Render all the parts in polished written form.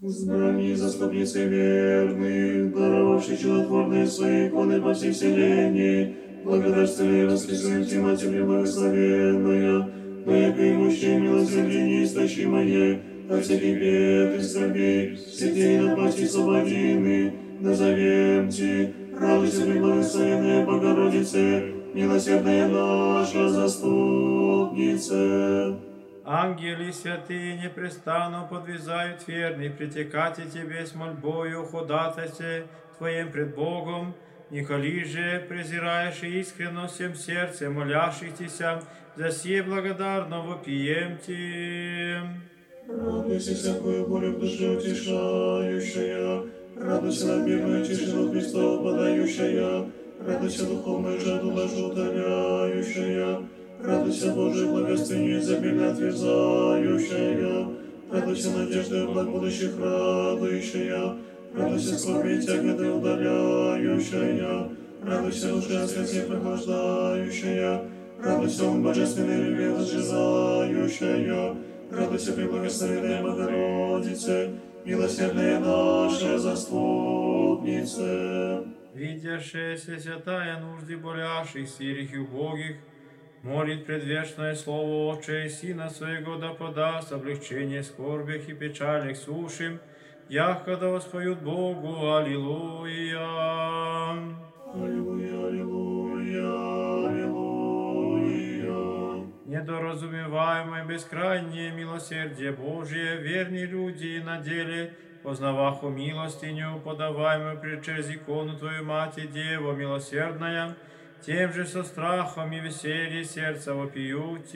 Избрани заступницы верных, даровавший чудотворные свои иконы по всей вселенной, благодарствуй и воскресеньте, Матерь Преблагословенная, но яко и мужчин милосердие неистощимое, от всяких бед и скорбей, сетей напасти освободины, назовемте, радуйся, Преблагословенная Богородице, милосердная наша заступница. Ангели святые непрестанно подвязают верных, притекать и тебе с мольбою ходатайстве Твоим пред Богом, николи же презираешь искренно всем сердцем молящихся, за сие благодарно вопием Ти. Радуйся, всякую боль в душе утешающая, радуйся надмирную тишину Христова подающая, радуйся духовную жажду нашу утоляющая, радуйся Божию благословению изобильно отверзающая, радуйся надеждой благ будущих радующая, радуйся скорби тяготы удаляющая, радуйся душе сердце прохлаждающая, радуйся ум божественный любви разжизающая, радуйся, Преблагословенная Богородице, милосердная наша заступница. Видяшеся святая нужды болящих, сирих и убогих, молит предвечное Слово Отче и Сына Своего да подаст облегчение скорбях и печалях сушим, яко да воспоют Богу. Аллилуйя. Аллилуйя, аллилуйя, аллилуйя. Недоразумеваемое бескрайнее милосердие Божие, верные люди на деле, познаваху милостиню, подаваемую через икону Твою Мать и Дева милосердная, тем же со страхом и веселье сердца вопиют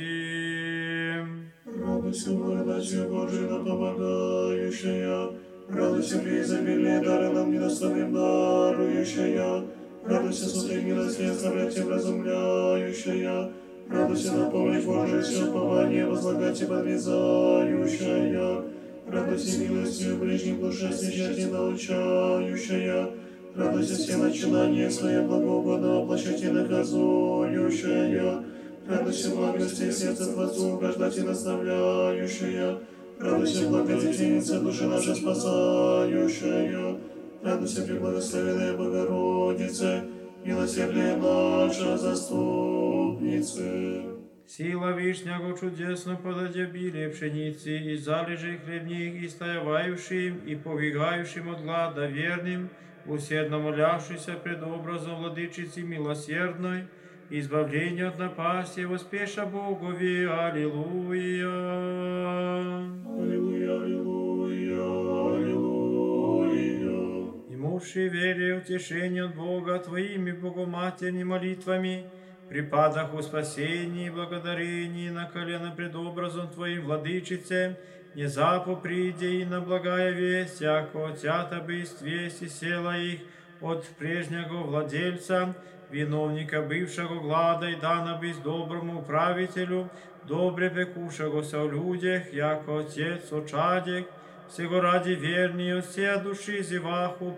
им. Радуйся, благодатью Божию нам помогающая, радуйся, преизобильные дары нам недостойным дарующая, радуйся, суды милости, оставлять вразумляющая, радуйся, напомнить Божие все упование, возлагать и подвязающая, радуйся, милостью ближним душе освящать и научающая, радуйся, все начинания свои благоугодно воплощать и наказующая, радуйся, благости сердца Творцу угождать и наставляющая, радуйся, благодетельница души наша спасающая, радуйся, Преблагословенная Богородице, милосердная наша заступница. Сила вишняго чудесно подаде обилие пшеницы и залежи хлебних, и стоявающим, и повигающим от глада верным, усердно молящийся пред образом владычицы милосердной, избавление от напасти, воспеша Богови. Аллилуйя. Аллилуйя, аллилуйя, аллилуйя. Имувши вере утешение от Бога Твоими богоматерными молитвами, припадах у спасении и благодарении на колено пред образом Твоим, владычице, не запу приде и на благая весть, яко отята бы известь и села их от прежнего владельца, виновника бывшего глада, и дана быть доброму управителю, добре пекушегося в людях, яко Отец очадек, сего ради верни от все души зеваху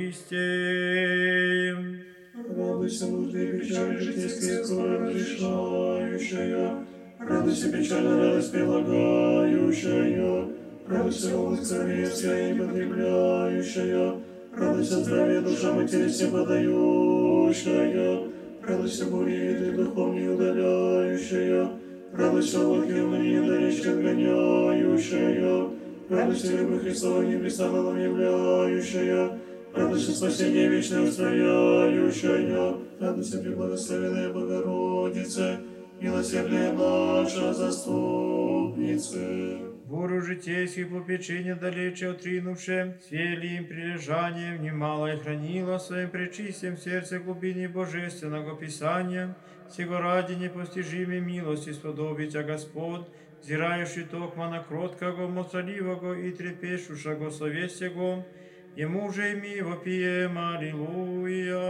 пречистим. Радуйся, нужды и печали житейские скоро разрешающая, радуйся, печально радость прилагающая, радуйся, волны скорбия и потребляющая, радуйся, здравие душа матери все подающая, радуйся, бури ветры духовные удаляющая, радуйся, волки умные далече отгоняющая, радуйся, любовь Христова непрестанно нам являющая, радуйся, спасение вечное устрояющая, радуйся, Преблагословенная Богородице, милосердная наша заступница. Бурю житейских попечений далече отринувши, свели им прилежанием, немало и хранила своим пречистием сердце глубине божественного Писания, сего ради непостижимой милости сподобитя Господь, зирающий токма на кроткого, моцаливого и трепещущего совестего, Ему же и ми вопием. Аллилуйя.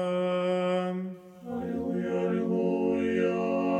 Аллилуйя, аллилуйя,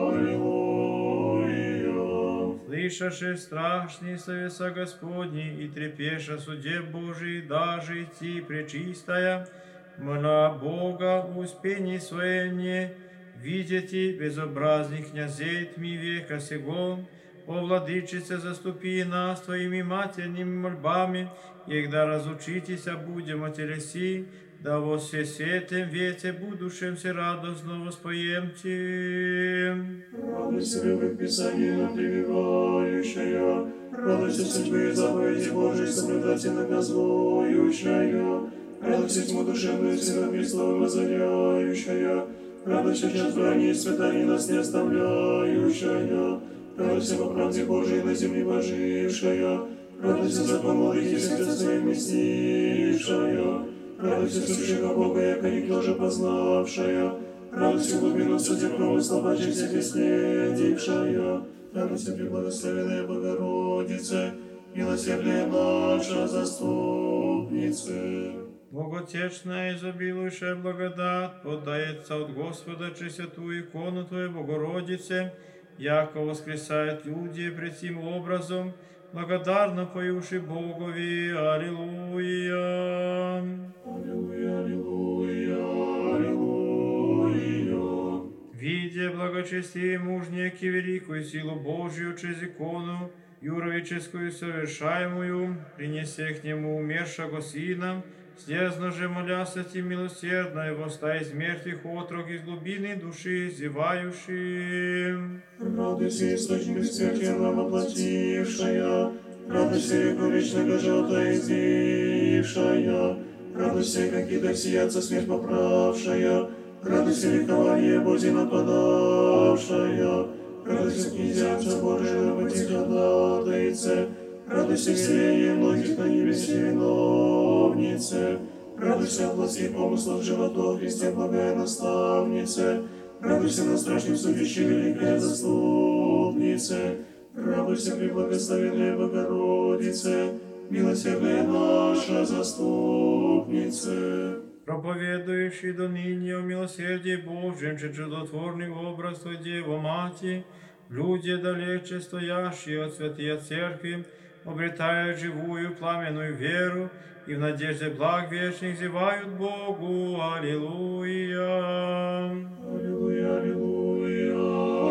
аллилуйя. Слышаши страшные совеса Господни и трепеша суде Божий, даже идти пречистая, моля Бога в успении своем не видите безобразных князей тьми века сего, О, Владычице, заступи нас Твоими матерними мольбами, и когда разучитеся будем о телеси, да во всесветлем вете будущемся радостно воспоемте. Радуйся, любовь Писания нам прививающая, радуйся судьбы и заповеди Божией, соблюдать иногда злоющая, радуйся тьму душевную Сыном Христовым озаряющая, радуйся час брани и испытаний нас не оставляющая, радуйся по правде Божией на земле вожившая, радуйся закон владыки сердца своим местившая, радуйся сущего Бога, яко никто же познавшая, радуйся глубину судеб промысла бачек всех исследившая, радуйся, преблагословенная Богородице, милосердная наша заступница. Боготечная, изобилующая благодать, подается от Господа через святую икону Твою, Богородице, яко воскресают люди пред сим образом, благодарно поюши Богови. Аллилуйя. Аллилуйя, аллилуйя, аллилуйя. Видя благочестие мужнеки великую силу Божию через икону, юровическую совершаемую, принесе к нему умершего сына, слезно же моляся ти милосердно, и востай из мертвых отрок из глубины души зевающим. Радуйся, источник бессмертия нам воплотившая, радуйся, веку вечного живота излившая, радуйся, как и сияться смерть поправшая, радуйся, ликование Божье нападавшая, радуйся, князья Божия на пути ходатайце, радуйся, вселение многих на небесе виновнице, радуйся от плотских помыслов животов Христе благая наставнице, радуйся на страшном судище великая заступнице, радуйся, преблагословенная Богородице, милосердная наша заступница. Проповедующий до ныне о милосердии Божьем, че чудотворный образ Твой, Дева Мати, люди далече стоящие от святые церкви, обретают живую пламенную веру и в надежде благ вечных зевают Богу. Аллилуйя. Аллилуйя, аллилуйя,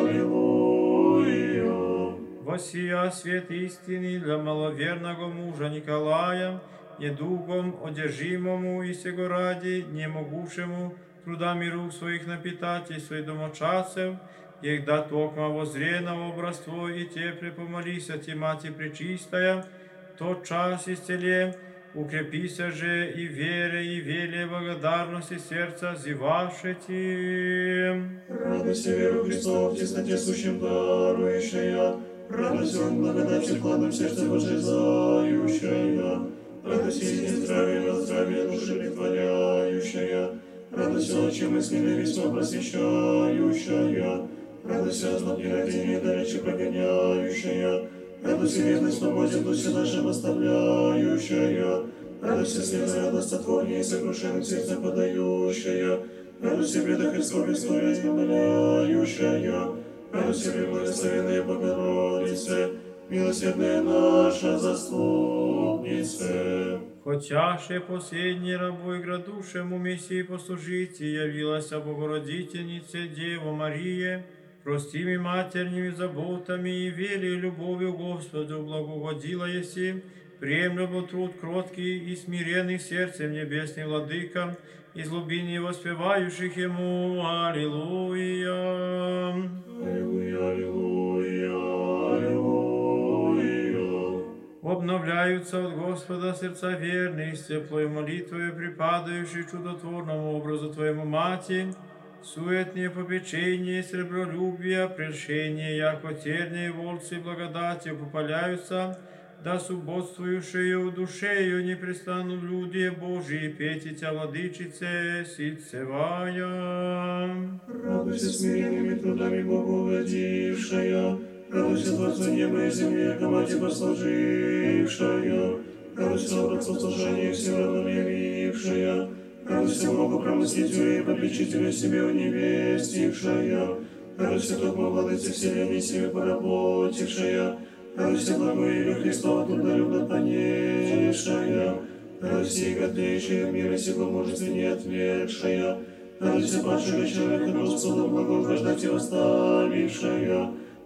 аллилуйя. Восия свет истины для маловерного мужа Николая, недугом одержимому и сего ради, не могущему трудами рук своих напитать и своих домочадцев, егда токма воззре на образ Твой, и Те препомолися Ти, Мати Пречистая, тот час исцеле, укрепися же и вере, и веле благодарности сердца зевавши Ти. Радуйся, веру Христову в тесноте сущим дарующая, радуйся, он благодати вкладом в сердце возжизающая, радуйся, и здравие, воздравие души притворяющая, радуйся, очи мысленные весьма просвещающая, радуйся, злоб нерадение далече прогоняющая, радуйся, верность свободе душе нашим оставляющая, радуйся, слеза достотворнее и сокрушенным сердцем подающая, радуйся, предах Христов Христове избавляющая, радуйся, преблагословенная Богородице, милосердная наша заступница. Хотяше последний рабу и градушему Мессии послужить, и явилась Богородительнице Дева Мария, простыми матерними заботами и верой и любовью Господу благогодила еси, приемлемо труд кроткий и смиренный сердцем небесный владыка, из глубины воспевающих Ему. Аллилуйя. Аллилуйя, аллилуйя, аллилуйя. Обновляются от Господа сердца верные, с теплой молитвою припадающей чудотворному образу Твоему, Мати, суетные попечения, сребролюбия, прельщения, яко терние волцы благодати попаляются, да субботствующую душею непрестанно в люди Божии пейте Тя, Владычице, ситцевая. Радуйся смиренными трудами Богу угодившая, радуйся Творцу неба и земли, яко Мати послужившая, радуйся образцу служения всем равно явившая, радуйся Богу промыслителю и попечителю себе уневестившая, радуйся токмо владыце вселенной себе поработившая, радуйся благою Христова трудолюбно понесшая, радуйся и готлейшая мира сего мужественнее отвергшая, радуйся падшего человека Господа благоугождать и восставившая,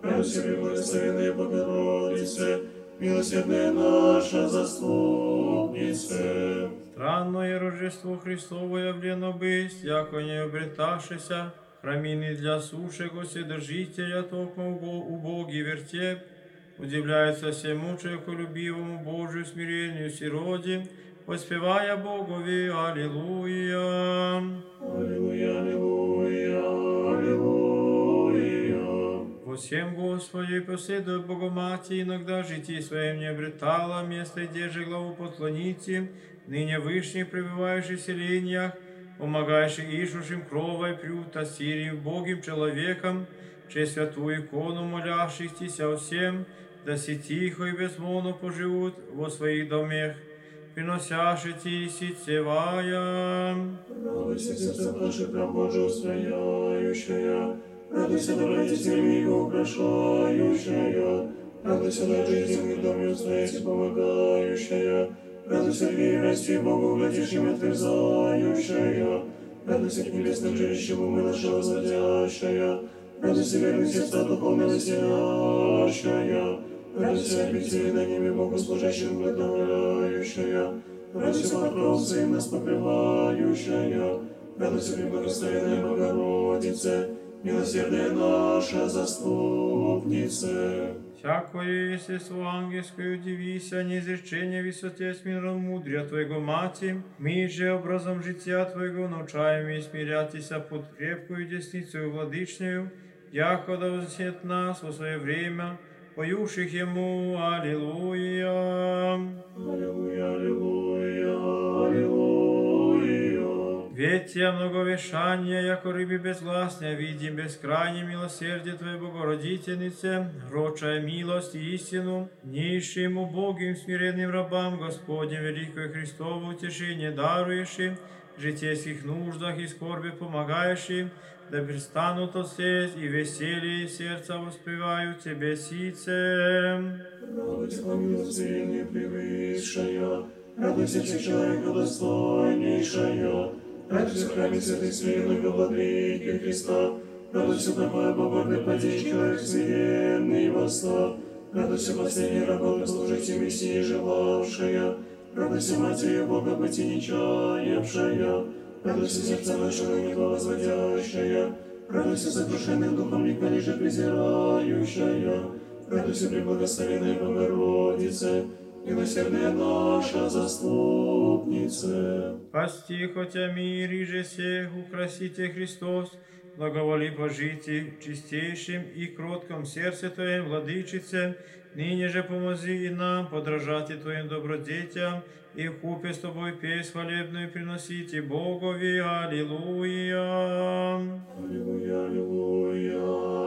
Радуйся, преблагословенная Богородице, милосердная наша заступнице. Странное Рождество Христово явлено бысть, яко не обреташися, храмины для сушего Вседержителя, токмо убогий вертеп, удивляется всему человеколюбивому Божию смирению сироде, воспевая Богови Аллилуйя. Аллилуйя, аллилуйя, аллилуйя. Во всем Господи, последуя Богоматери, иногда житии своим не обретала, место держи главу поклоните, ныне вышних пребывающих в селениях, помогающих ишущим кровой приута Сирии Богим человеком, через святую икону молящихся всем, да си тихо и безмолвно поживут во своих домах, приносящие сетевая. Радуйся, сердце наше, храм Божий устрояющая, радуйся, добродетелями его украшающая, радуйся, на жизнь и доме устроить и помогающая, радуйся, верности Богу, угодившим отверзающая, радуйся, к небесным жилищам умы наши возводящая, радуйся, верных сердца духовно населящая, радуйся, обители на небе Богу служащим вдохновляющая, радуйся, покровца им нас покрывающая, радуйся, преблагословенная Богородице, милосердная наша заступница. Всякое естество ангельское удивися, неизречение высоте с миром мудря Твоего Мати, мы же образом жития Твоего научаем и смирятися под крепкую десницу владычную, яко да вознесет нас во свое время, поющих Ему Аллилуйя. Аллилуйя, аллилуйя, аллилуйя. Ветия многовешания, яко рыбы безгласные, видим бескрайнее милосердие Твоей Богородительнице, рочая милость и истину, низшим убогим смиренным рабам Господнем Великое Христово утешение дарующим, в житейских нуждах и скорби помогающим, да перестанут отсесть и веселье сердца воспевают Тебе сицем. Радуйся, милосердие превысшая, радуйся, человека достойнейшая, радуйся, храме святой смиренного владыки Христа, радуйся, такой поборный падеж, человек смиренный восстав, радуйся, последний работа, служите Мессии желавшая, радуйся, Матерью Бога быть и нечаявшая, радуйся, сердце нашего небо возводящая, радуйся, сокрушенным духом николиже презирающая, радуйся, преблагословенная Богородице, милосердная наша заступница. Пасти хотя мире же сех, украсите Христос, благоволи пожити чистейшим и кротком сердце Твоем, Владычице, ныне же помози и нам подражать Твоим добродетям, и вкупе с Тобой песнь хвалебную приносите Богови. Аллилуйя. Аллилуйя, аллилуйя,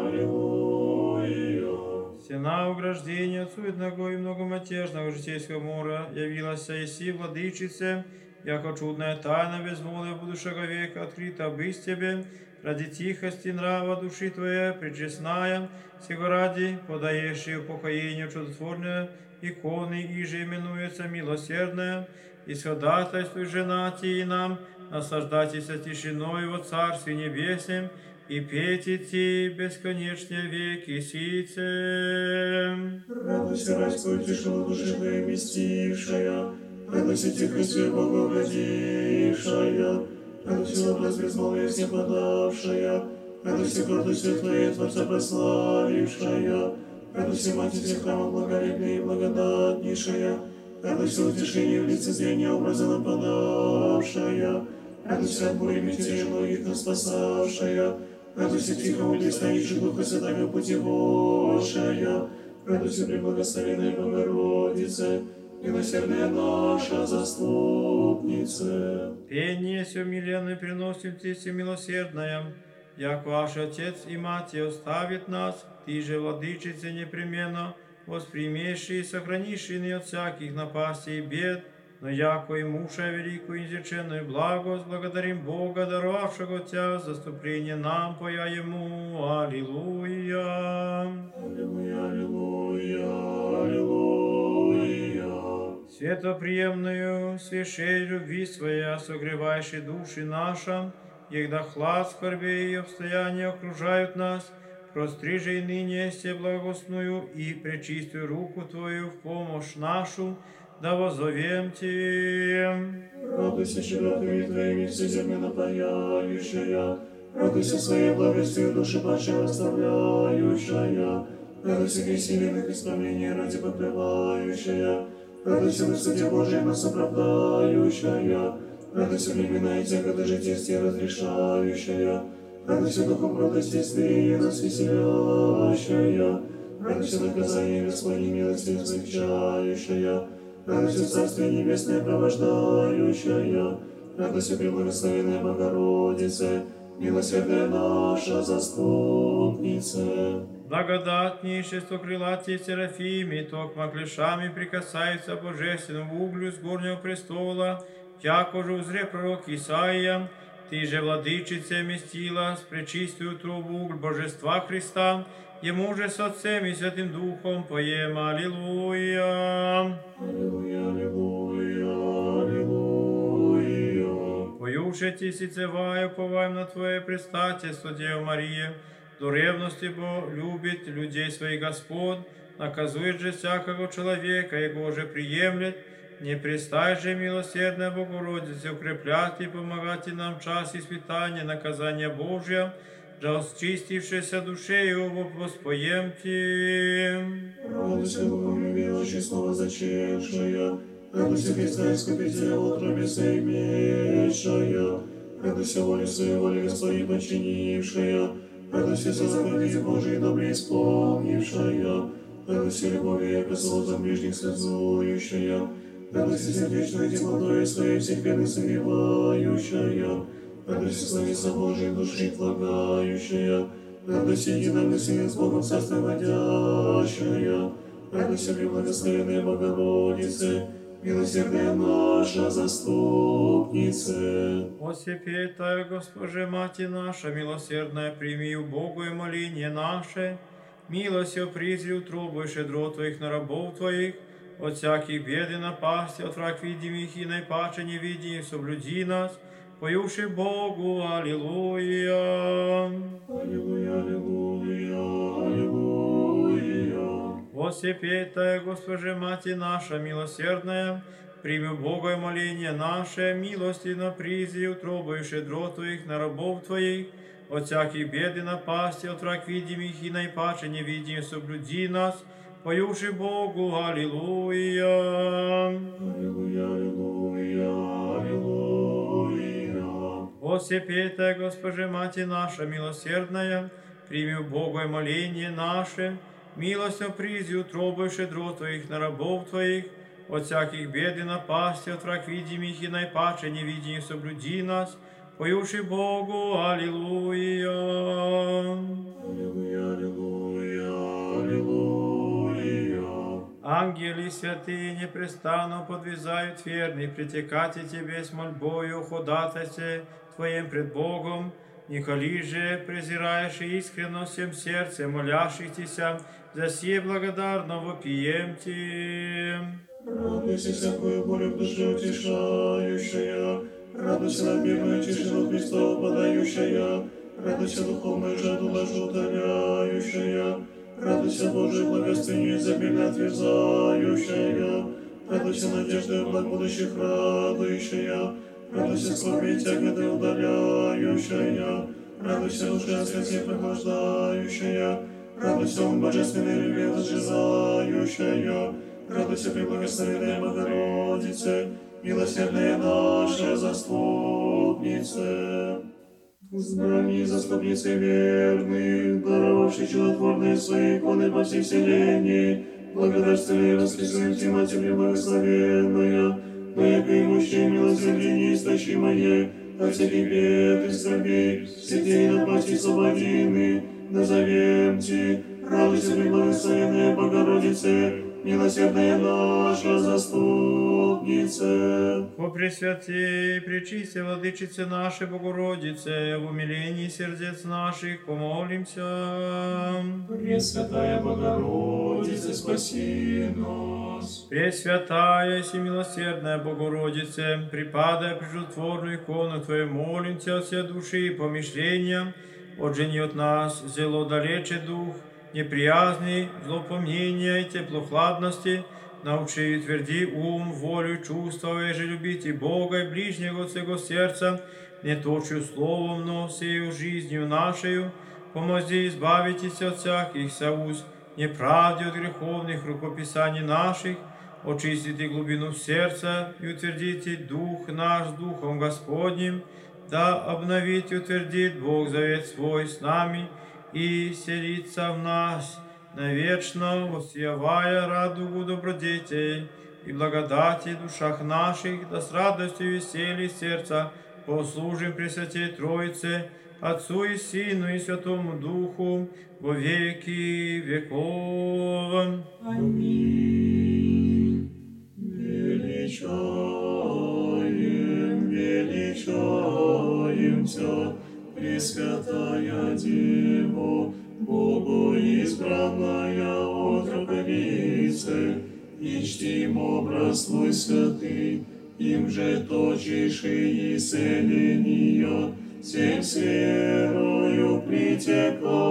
аллилуйя. Стена уграждения от суетного и многомятежного житейского мора явилась Иси, Владычице, яко чудная тайна безмолвия будущего века открыта бысть Тебе, ради тихости нрава души Твоей, пречестная, сего ради подаешь и упокоению чудотворное, иконы, иже именуется милосердная, и сходатайствуй женати и нам, наслаждайтесь тишиной во Царстве Небесном, и петь идти бесконечные веки сицем. Радуйся, райскую тишину души Твоей вместившая, радуйся, тихостью Богу угодившая, радуйся, образ безмолвия всем подавшая, радуйся, гордостью Твоей Творца прославившая, радуйся, Матерь всех храмов благолепней и благодатнейшая, радуйся, утешение в лице зрения образа нападавшая, радуйся, от бури мятежи многих нас спасавшая, радуйся, тихому листанищу Духа Святаго путеводшая, радуйся, преблагословенная Богородице, милосердная наша заступница. Пение все миленное приносим Тебе, милосердная, як ваш Отец и Мать оставит нас, Ты же, Владычица, непременно, воспримеши и сохраниши не от всяких напастей и бед, но яко и муша великую изреченную благость, благодарим Бога, даровавшего Тебя, заступление нам поя Ему. Аллилуйя. Аллилуйя, аллилуйя, аллилуйя. Светоприемную свящей любви Своя, согревающей души наша, егда хлад, скорби и обстояния окружают нас, простри же и ныне се благостную и пречистую руку Твою в помощь нашу, да воззовем Тебе. Радуйся щедротами Твоими все земли напаяющая, радуйся своей благостью души падшей восставляющая, радуйся веселенных исправлений ради покрывающая, радуйся в высоте Божией нас оправдающая, радуйся времена и тяготы житейские разрешающая, радуйся духом радости нас веселящая, радуйся наказание Господней милостью смягчающая, радуйся Царствие Небесное провождающая, радуйся преблагословенная Богородице, милосердная наша заступница. Благодатнейшество крылатие Серафими, токма клешами прикасается божественному углю с горнего престола, яко же узре пророк Исаия, ты же, владычица, вместила с пречистую трубу угль божества Христа, ему же с Отцем и Святым Духом поем Аллилуйя. Аллилуйя, аллилуйя, аллилуйя. Поюше тисицевая, уповаем на Твое предстательство, Дева Мария, до ревности Бо любит людей своих Господь, наказует же всякого человека, его же приемлет, не пристай же, милосердная Богородица, укреплять и помогать нам в час испытания, наказания Божия, да очистившейся душе его воспоемте. Радуйся, Богом любящий, снова зачевшая, радуйся, Христа Искупителя, утробе своей имеющая, радуйся, волю своей воли Господи подчинившая, радуйся, заповеди Божией добре исполнившая, радуйся, любовью и прислузом ближних связующая, радуйся, сердечной теплотой своей всех бедных согревающая, радуйся, славица Божией души влагающая, радуйся, единомысленник с Богом царство водящая, радуйся, преблагословенная Богородице, милосердная наша заступница. Осепетая, Госпоже, Мати наша, милосердная, прими у Богу и моление наше, милостью призри утробу и шедро Твоих на рабов Твоих, от всяких бед и напасти, от враг видимых и наипаче невидимых, соблюди нас, поюши Богу, Аллилуйя. Аллилуйя, аллилуйя, аллилуйя. Осепетая, Госпоже, Мати наша, милосердная, прими у Бога и моление наше, милостивно призри утробу и шедро Твоих на рабов Твоих, от всяких бед и напасти, от враг видимых и наипаче невидимых, соблюди нас, поюши Богу, Аллилуйя. Аллилуйя, аллилуйя, аллилуйя. Осепетая, Госпоже, Мати наша, милосердная, прими у Бога и моление наше, милостью призи утробу и шедро Твоих на рабов Твоих, от всяких бед и напасти, от враг видимых и наипаче невидимых, соблюди нас, поюши Богу, Аллилуйя. Аллилуйя, аллилуйя, аллилуйя. Ангели святые непрестанно подвязают верный, притекать и Тебе с мольбою ходатайстве Твоим пред Богом, николи же презираешь и искренно всем сердцем молящихся, за сие благодарно вопиемте. Радуйся, всякую боль в душе утешающая, радуйся, надмирную тишину Христову подающая, радуйся, духовную жажду нашу утоляющая, радуйся, Божию благословению изобильно отверзающая, радуйся, надеждою благ будущих радующая, радуйся, скорби тяготы удаляющая, радуйся, душа святей прохлаждающая, радуйся, ум божественной любви возжизающая, радуйся, преблагословенная Богородице, милосердная наша заступница. Сбрани заступницы верных, даровавший чудотворные свои иконы по всей вселенной, благодарственные и воскресенье Матерь преблагословенная, но яко имущее милосердие неистощимое, от всяких бед и скорбей, все дни напасти свободины, назовемте, радуйся, преблагословенная Богородице, милосердная наша заступница. О Пресвятей, Пречистой Владычице нашей Богородице, в умилении сердец наших помолимся. Пресвятая Богородице, спаси нас. Пресвятая и всемилосердная Богородице, припадая прижутворную икону Твою, молимся от всей души и помышления, отжени от нас зело далече дух, неприязни, злопомнения и теплохладности, научи и тверди ум, волю, чувства, же любите Бога и ближнего от всего сердца, не точью словом, но сею жизнью нашею, помози избавитесь от всяких соуз, неправде от греховных рукописаний наших, очистите глубину сердца и утвердите дух наш Духом Господним, да обновит и утвердит Бог завет свой с нами и селится в нас, навечно воссиявая радугу добродетей и благодати в душах наших, да с радостью и весельем сердца послужим Пресвятой Троице, Отцу и Сыну и Святому Духу, во веки веков. Аминь. Величаем Тя, Пресвятая Дева, Богу избранная отроковице, и чтим образ Твой святый, им же точишь и исцеления, всем с верою притекай.